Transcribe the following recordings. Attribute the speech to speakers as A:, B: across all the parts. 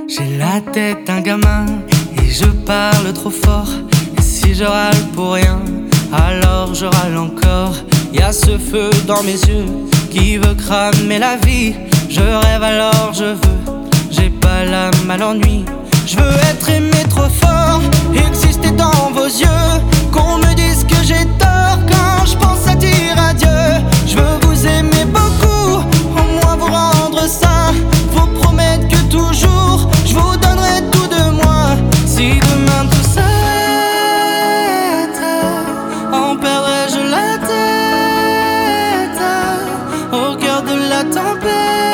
A: J'ai la tête d'un gamin et je parle trop fort. Et si je râle pour rien, alors je râle encore. Y'a ce feu dans mes yeux qui veut cramer la vie. Je rêve alors je veux, j'ai pas l'âme à l'ennui. Je veux être aimé trop fort, exister dans vos yeux. Qu'on me dise que j'ai tort quand je pense à dire adieu. Je veux vous aimer beaucoup, au moins vous rendre ça. Vous promettre que toujours je vous donnerai tout de moi. Si demain tout s'arrête, en perdrai-je la tête au cœur de la tempête.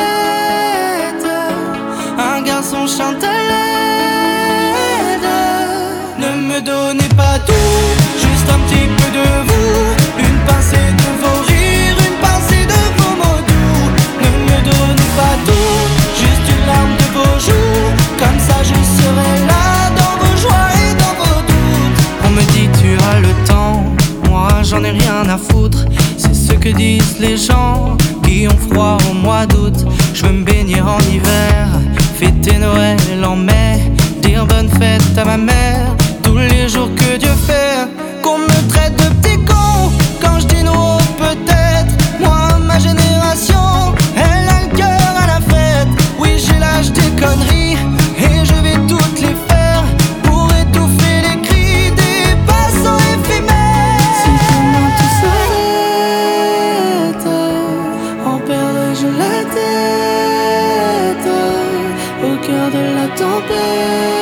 A: Un garçon chante à l'aide. Ne me donnez pas tout, juste un petit peu de vous. Une pincée de vos rires, une pincée de vos mots doux. Ne me donnez pas tout, juste une larme de vos joues. Comme ça je serai là dans vos joies et dans vos doutes. On me dit tu as le temps, moi j'en ai rien à foutre. C'est ce que disent les gens qui ont froid au mois d'août. Je veux me baigner en hiver, fêter Noël en mai, dire bonne fête à ma mère tous les jours que Dieu fait. Qu'on me traite de petit con quand je dis non, peut-être. Moi, ma génération, elle a le cœur à la fête. Oui, j'ai l'âge des conneries et je vais toutes les faire pour étouffer les cris des passants éphémères. Si demain tout s'arrête, en perdrai-je la tête au cœur de la tempête.